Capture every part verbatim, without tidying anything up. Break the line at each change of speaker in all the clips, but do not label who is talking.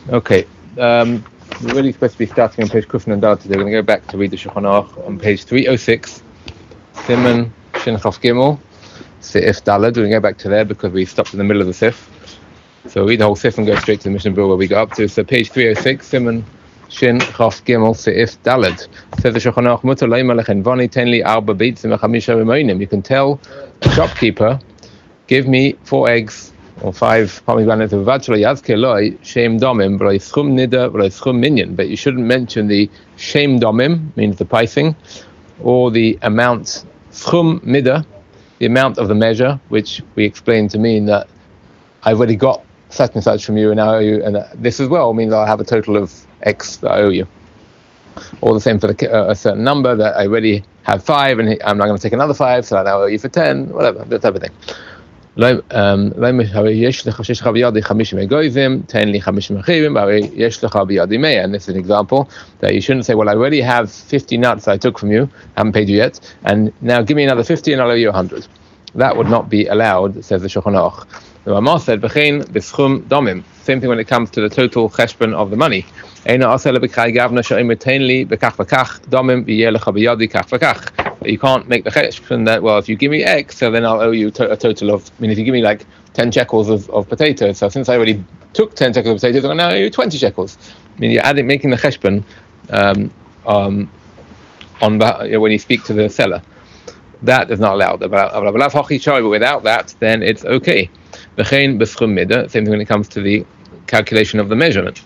Okay, um, we're really supposed to be starting on page Kufn and Dal today. We're going to go back to read the Shulchan Aruch on page three oh six, Siman Shin Chaf Gimel, Seif Daled. We're going to go back to there because we stopped in the middle of the Sif. So read the whole Sif and go straight to the Mishnah Berurah where we got up to. So page three oh six, Siman Shin Chaf Gimel, Seif Daled. Says the Shulchan Aruch, Mutar Leima Lechen Vani Ten Li Arba Beitzim V'Chamisha Rimonim. You can tell a shopkeeper, give me four eggs or five pomegranates of vachla yazke loy shem domim v'loy schum nida v'loy schum minyan. But you shouldn't mention the shem domim, means the pricing, or the amount schum nida, the amount of the measure, which we explained to mean that I've already got such and such from you, and I owe you, and this as well means I have a total of X that I owe you. Or the same for the, uh, a certain number that I already have five, and I'm not going to take another five, so I now owe you for ten, whatever, that type of thing. Um, יש לך שיש לך בידי חמישים אגוזים, תן לי חמישים אחרים, והרי יש לך בידי מאה. And this is an example that you shouldn't say, well, I already have fifty nuts I took from you, haven't paid you yet, and now give me another fifty and I'll owe you one hundred. That would not be allowed, says the Shulchan Aruch. The Ramah said, v'chein b'schum domim. Same thing when it comes to the total cheshbon of the money. Eina aseh lebekhay gavna she'omer tein li bekach v'kach domim v'yeh lecha biyadi kach v'kach. You can't make the cheshbon that, well, if you give me X, so then I'll owe you to- a total of, I mean, if you give me like ten shekels of, of potatoes, so since I already took ten shekels of potatoes, I'm going to owe you twenty shekels. I mean, you're adding, making the cheshbon um, um, on when you speak to the seller. That is not allowed. But without that, then it's okay. Same thing when it comes to the calculation of the measurement.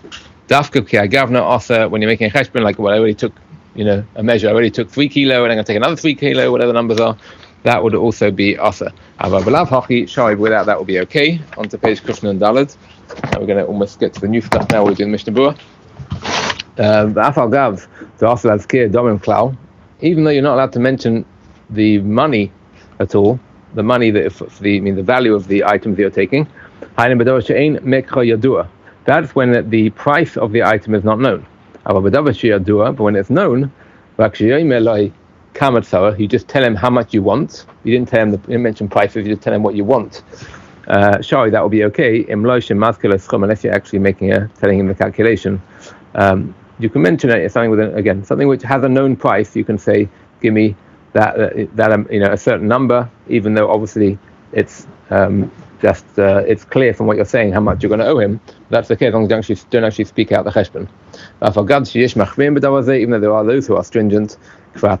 When you're making a cheshbon, like, well, I already took, you know, a measure, I already took three kilo, and I'm going to take another three kilo, whatever the numbers are, that would also be asa. Without that will be okay. On to page Kufn and Daled. Now we're going to almost get to the new stuff now. We're doing Mishnah Berurah. Even though you're not allowed to mention the money at all, the money that for the I mean the value of the items that you're taking, that's when the price of the item is not known. But when it's known, you just tell him how much you want. You didn't tell him the, you didn't mention prices. You just tell him what you want. Uh, sorry, that will be okay. Unless you're actually making a telling him the calculation. Um, you can mention it something with a, again something which has a known price. You can say, give me that uh, that um, you know a certain number, even though obviously it's um, just uh, it's clear from what you're saying how much you're going to owe him. That's okay as long as you actually, don't actually speak out the cheshbon. Even though there are those who are stringent, that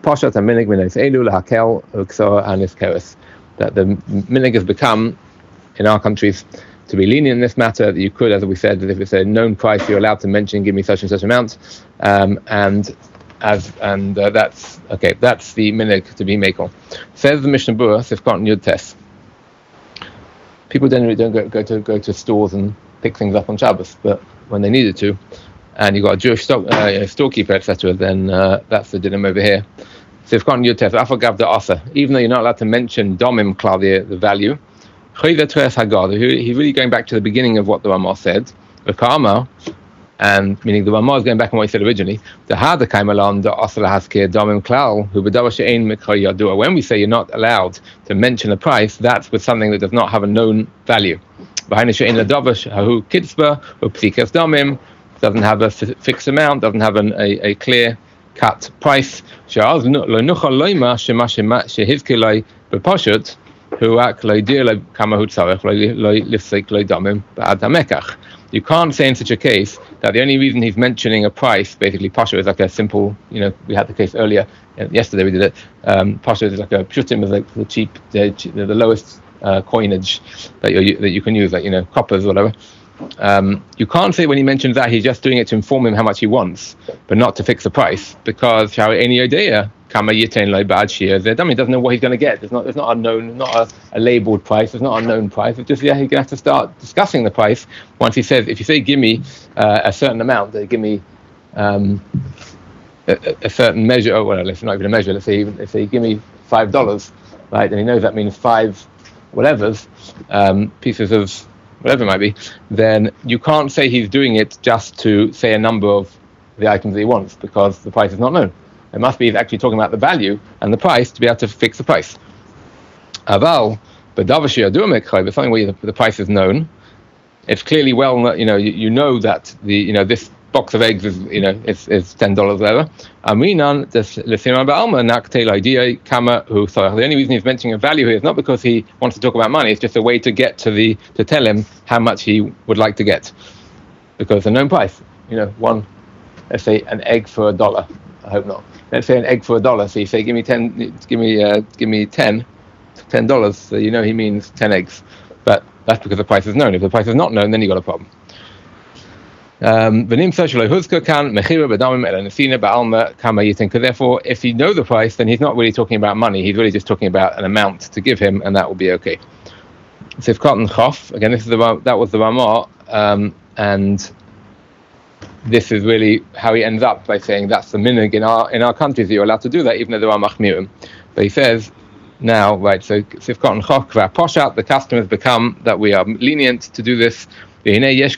the minig has become in our countries to be lenient in this matter, that you could, as we said, that if it's a known price, you're allowed to mention, give me such and such amount, um, and as and uh, that's okay. That's the minig to be makel. Says the Mishnah Berurah, Sifkat and Yud Tes. People generally don't go, go to go to stores and pick things up on Shabbos, but when they needed to, and you've got a Jewish stock, uh, you know, storekeeper, et cetera, then uh, that's the dinim over here. Sifkat and Yud Tes. Afagav da asa. Even though you're not allowed to mention domim klal, the the value. He's really going back to the beginning of what the Ramah said. The Karma, and meaning the Ramah is going back on what he said originally. The Hada Kaimalan, the Asala Haskir, Domim Klal, who Bedavashain Mikha Yadua. When we say you're not allowed to mention a price, that's with something that does not have a known value. Behind the Shain Ladavash, Hahu Kitzba, or Psikas Domim, doesn't have a fixed amount, doesn't have an, a, a clear cut price. Sha'az Lo Nucha Loima, Shema Shema Shehizkilai Bepashut. You can't say in such a case that the only reason he's mentioning a price, basically Pasha, is like a simple, you know, we had the case earlier, yesterday we did it, um, Pasha is like a Pshutim is like the cheap, the, the lowest uh, coinage that you that you can use, like, you know, coppers or whatever. Um, you can't say when he mentions that he's just doing it to inform him how much he wants, but not to fix the price, because any idea Kama yitain lo bad shir. The dummy doesn't know what he's going to get. There's not, there's not a known, not a, a labelled price. There's not a known price. It's just, yeah, he's going to have to start discussing the price once he says. If you say, give me uh, a certain amount, they give me um, a, a certain measure. Oh, well, it's not even a measure. Let's say, even, let's say, give me five dollars, right? And he knows that means five whatever's um, pieces of whatever it might be. Then you can't say he's doing it just to say a number of the items that he wants, because the price is not known. It must be actually talking about the value and the price to be able to fix the price. Aval, but something where the price is known, it's clearly well, you know, you, you know that the, you know, this box of eggs is, you know, is, is ten dollars whatever. Aminan, the only reason he's mentioning a value here is not because he wants to talk about money, it's just a way to get to the, to tell him how much he would like to get. Because it's a known price, you know, one, let's say an egg for a dollar. I hope not. Let's say an egg for a dollar. So you say, give me ten, give me, uh, give me ten, ten dollars. So you know he means ten eggs. But that's because the price is known. If the price is not known, then you got a problem. Um, because therefore, if you know the price, then he's not really talking about money. He's really just talking about an amount to give him, and that will be okay. Sifkat and Chof. Again, this is the that was the Ramah, um, and this is really how he ends up by saying that's the minhag in our in our countries that you're allowed to do that, even though there are machmirim. But he says now, right? So Sifkat and Chof, poshat, the custom has become that we are lenient to do this. There are those,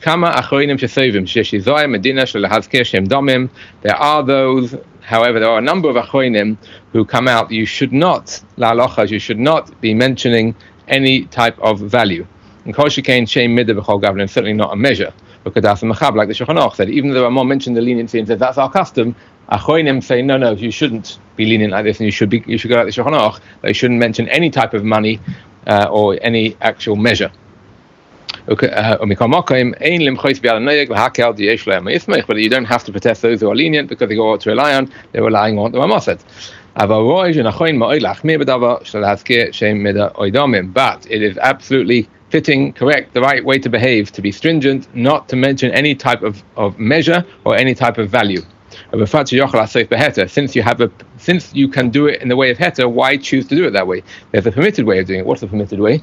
however, there are a number of achronim who come out. You should not, la'alochas, you should not be mentioning any type of value. And kol shekain shem midah b'chol gavlan, certainly not a measure. Because that's a machab, like the Shulchan Aruch said. Even though Ramah mentioned the leniency and said that's our custom, achronim say no, no, you shouldn't be lenient like this, and you should be, you should go like the Shulchan Aruch. They shouldn't mention any type of money uh, or any actual measure. Okay, uh, but you don't have to protest those who are lenient because they go to rely on, they're relying on what the Ramah said. But it is absolutely fitting, correct, the right way to behave, to be stringent, not to mention any type of, of measure or any type of value. Since you have a, since you can do it in the way of heter, why choose to do it that way? There's a permitted way of doing it. What's the permitted way?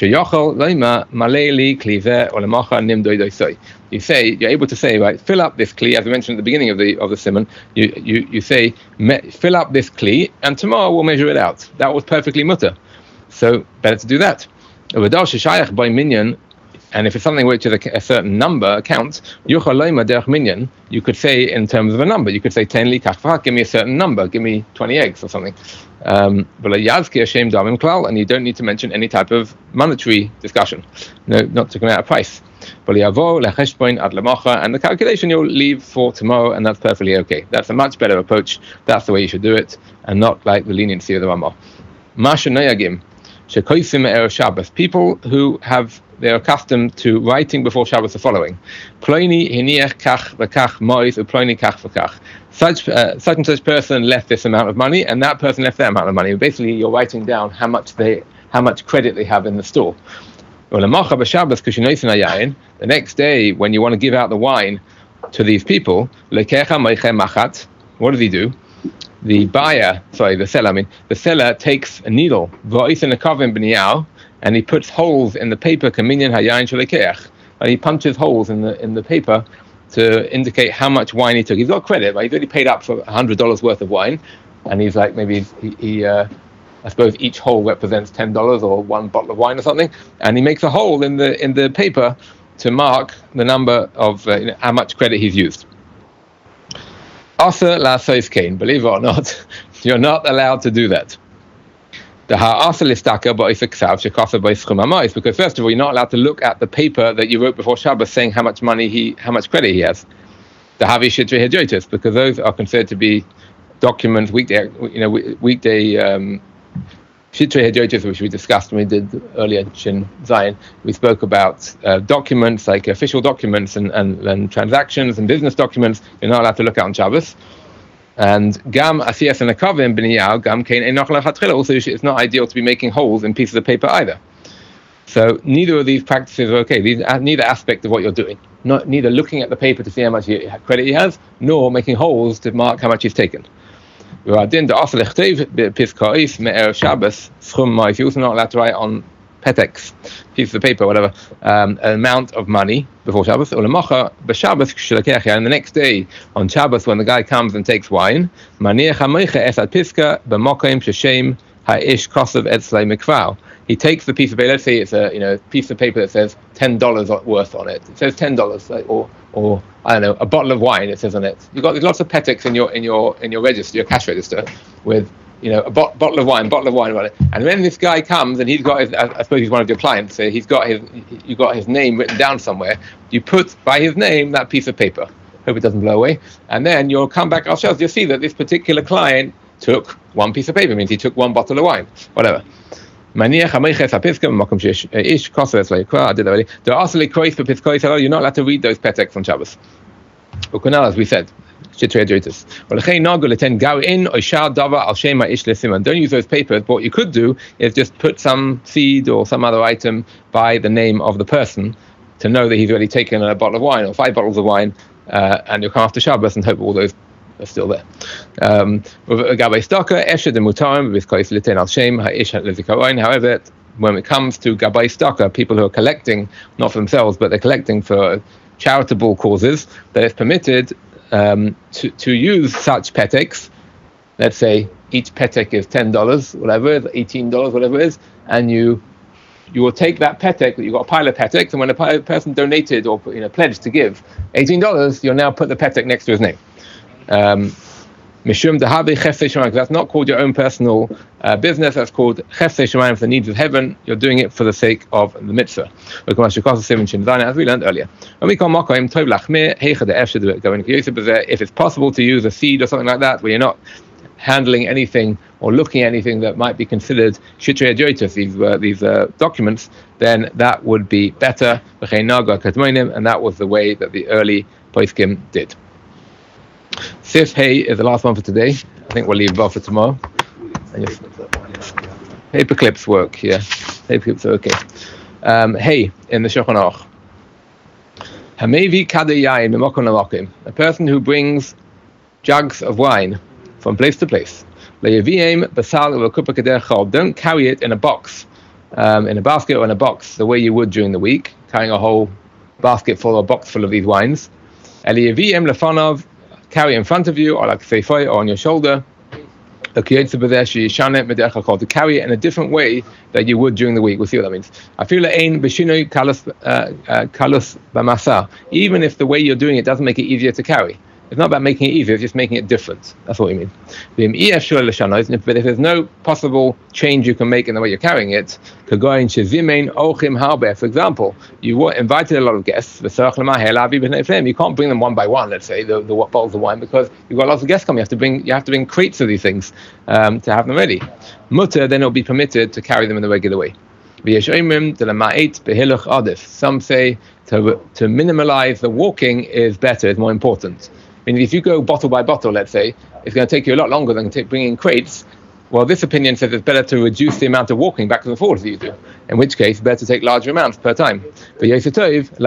You say, you're able to say, right, fill up this kli, as I mentioned at the beginning of the of the simon. You you you say, fill up this kli, and tomorrow we'll measure it out. That was perfectly mutter. So better to do that. And if it's something which is a, a certain number, a count, you could say in terms of a number. You could say, ten li kach, give me a certain number, give me twenty eggs or something. Um, and you don't need to mention any type of monetary discussion. No, not talking about a price. And the calculation you'll leave for tomorrow, and that's perfectly okay. That's a much better approach. That's the way you should do it, and not like the leniency of the Ramah. People who have they're accustomed to writing before Shabbos the following: Such uh, such and such person left this amount of money, and that person left that amount of money. Basically, you're writing down how much they, how much credit they have in the store. The next day, when you want to give out the wine to these people, what does he do? The buyer, sorry, the seller. I mean, the seller takes a needle, and he puts holes in the paper, and he punches holes in the in the paper to indicate how much wine he took. He's got credit, right? He's already paid up for one hundred dollars worth of wine, and he's like, maybe he, he uh, I suppose each hole represents ten dollars or one bottle of wine or something, and he makes a hole in the in the paper to mark the number of uh, you know, how much credit he's used. Asa la sois kain, believe it or not, you're not allowed to do that. The ha'asa listaka ba'isaksav shekasa ba'ischum hamayis, because first of all, you're not allowed to look at the paper that you wrote before Shabbos saying how much money he, how much credit he has. The havi shidrei hajotis, because those are considered to be documents, weekday, you know, weekday um, shidrei hajotis, which we discussed when we did earlier Shin Zion. We spoke about uh, documents like official documents and, and, and transactions and business documents. You're not allowed to look at on Shabbos. And gam asiyas and akavim b'niyal gam kein enoch lechatchila. Also, it's not ideal to be making holes in pieces of paper either. So neither of these practices are okay. These are neither aspect of what you're doing. Not neither looking at the paper to see how much he, credit he has, nor making holes to mark how much he's taken. You're also not allowed to write on petex, piece of paper, whatever, um, an amount of money before Shabbos. And the next day on Shabbos, when the guy comes and takes wine, he takes the piece of paper. Let's say it's a you know piece of paper that says ten dollars worth on it. It says ten dollars, or or I don't know, a bottle of wine. It says on it. You've got lots of petex in your in your in your register, your cash register, with you know, a bot- bottle of wine, bottle of wine, and when this guy comes and he's got his, I suppose he's one of your clients, so he's got his, you got his name written down somewhere. You put by his name that piece of paper. Hope it doesn't blow away. And then you'll come back ourselves. You'll see that this particular client took one piece of paper. Means he took one bottle of wine, whatever. You're not allowed to read those peteks on Shabbos. As we said. Don't use those papers, but what you could do is just put some seed or some other item by the name of the person to know that he's already taken a bottle of wine or five bottles of wine, uh, and you'll come after Shabbos and hope all those are still there. Um, however, when it comes to Gabay Staka, people who are collecting, not for themselves, but they're collecting for charitable causes, that it's permitted Um, to, to use such peteks. Let's say each petek is ten dollars, whatever it is, eighteen dollars, whatever it is, and you you will take that petek, you've got a pile of peteks, and when a person donated or you know pledged to give eighteen dollars, you'll now put the petek next to his name. Um, Mishum Dahabi Chefsei Shemayim, that's not called your own personal uh, business, that's called Chefsei Shemayim, for the needs of heaven. You're doing it for the sake of the mitzvah. As we learned earlier. If it's possible to use a seed or something like that, where you're not handling anything or looking at anything that might be considered shitrei adjoitus, these, uh, these uh, documents, then that would be better. And that was the way that the early poskim did. Sif Hey is the last one for today. I think we'll leave Bob for tomorrow. And just, paper clips work, yeah. Paper clips are okay. Um, hey, in the Shulchan Aruch. Hamevi kadei yain b'makom l'makom. A person who brings jugs of wine from place to place. Le'yaviem basal v'kupa kederech chol. Don't carry it in a box, um, in a basket or in a box, the way you would during the week, carrying a whole basket full or box full of these wines. Le'yaviem lefanov. Carry in front of you, or like seifoi, or on your shoulder. To carry it in a different way that you would during the week. We'll see what that means. I feel even if the way you're doing it doesn't make it easier to carry. It's not about making it easier, it's just making it different. That's what we mean. But if there's no possible change you can make in the way you're carrying it, for example, you were invited a lot of guests, you can't bring them one by one, let's say, the, the bottles of wine, because you've got lots of guests coming. You have to bring, you have to bring crates of these things um, to have them ready. Mutter, then it'll be permitted to carry them in the regular way. Some say to, to minimalize the walking is better, is more important. I mean, if you go bottle by bottle, let's say, it's going to take you a lot longer than take, bringing crates. Well, this opinion says it's better to reduce the amount of walking back and forth that you do. In which case, it's better to take larger amounts per time. Therefore, it's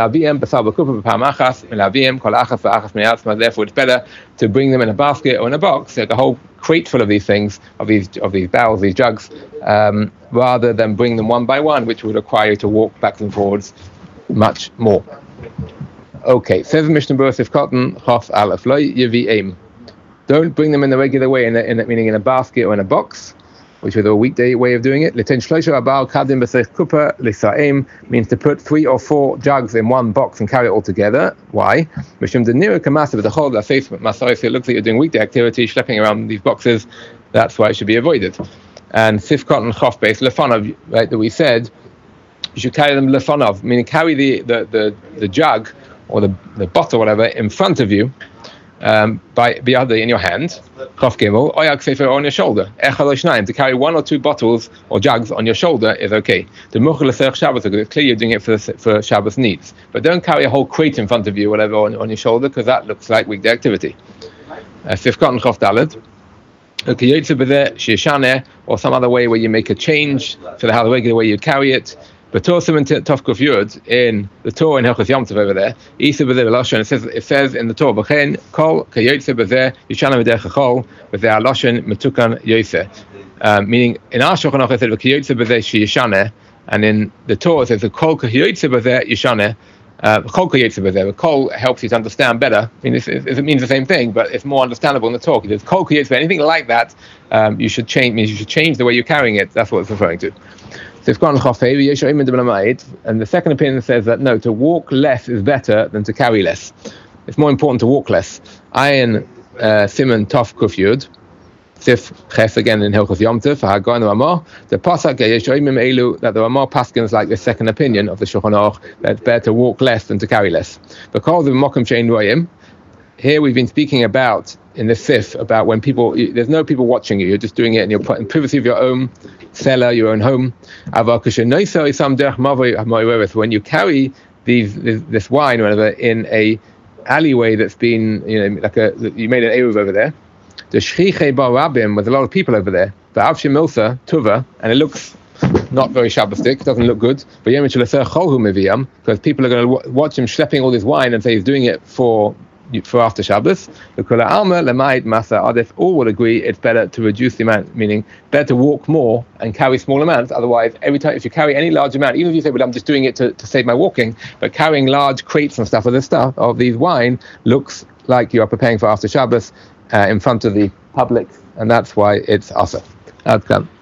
better to bring them in a basket or in a box, like a whole crate full of these things, of these of these barrels, these jugs, um, rather than bring them one by one, which would require you to walk back and forwards much more. Okay, says Mishnah Berurah Sif Cotton, Chof Aleph, Lo Yevi Aim. Don't bring them in the regular way, in a, in a, meaning in a basket or in a box, which is a weekday way of doing it. Liten Shloisha Abal Kadim B'Seich Kupa L'Sa'im means to put three or four jugs in one box and carry it all together. Why? Mishum Denira Kamasa B'Dachol L'Seif Masayis. It looks like you're doing weekday activity, schlepping around these boxes. That's why it should be avoided. And Sif Cotton Chof Base Lefanov, right, that we said, you should carry them Lefanov, meaning carry the, the, the, the jug or the, the bottle, whatever, in front of you, um, by biyada in your hand, Chof Gimel, Oyak Sefer on your shoulder. Echad Oshnaim, to carry one or two bottles or jugs on your shoulder is okay. The Muchel L'Serech Shabbos, because it's clear you're doing it for for Shabbos needs. But don't carry a whole crate in front of you, whatever, on, on your shoulder, because that looks like weekday activity. Sifkat and Chof Daled. Or some other way where you make a change for the how the regular way you carry it. But Torah in Tovkuf Yud in the Torah in Hilchos Yom Tov over there, it says it says in the Torah, "B'chein kol kayotze b'zeh yishana v'derech hachol v'zeh aloshen metukan yoseh." Meaning, in our Shulchan Aruch it says "kayotze b'zeh sheyishana," and in the Torah it says "kol kayotze b'zeh yishana." Kol kayotze b'zeh. Kol helps you to understand better. I mean, it, it means the same thing, but it's more understandable in the talk. It says "kol kayotze b'zeh." Anything like that, um, you should change. Means you should change the way you're carrying it. That's what it's referring to. And the second opinion says that no, to walk less is better than to carry less. It's more important to walk less. Ayin uh, Simon Tov Kuf Yud. Sif Ches again in Hilchos Yom Tov, Hagon Ramah, the Pasuk Yeshayimim Elu, that the Ramah Paskins like the second opinion of the Shulchan Aruch, that it's better to walk less than to carry less. Because of Mokum Shein Royim, here we've been speaking about in the Sif about when people, there's no people watching you, you're just doing it in your in privacy of your own cellar, your own home. When you carry these this, this wine or whatever in a alleyway that's been, you know, like a, you made an eruv over there. The Shchichei Bar Rabim, with a lot of people over there. The Avshim Milsa, Tuva, and it looks not very Shabbosdik, doesn't look good. But Yom Shulasa Cholhu Miviyam, because people are going to watch him schlepping all this wine and say he's doing it for for after Shabbos. The Kula Alma Lemaid Masa Adif all will agree it's better to reduce the amount, meaning better to walk more and carry small amounts. Otherwise, every time if you carry any large amount, even if you say, well, I'm just doing it to, to save my walking, but carrying large crates and stuff of this stuff of these wine looks like you are preparing for after Shabbos uh, in front of the public, and that's why it's asa. Outcome.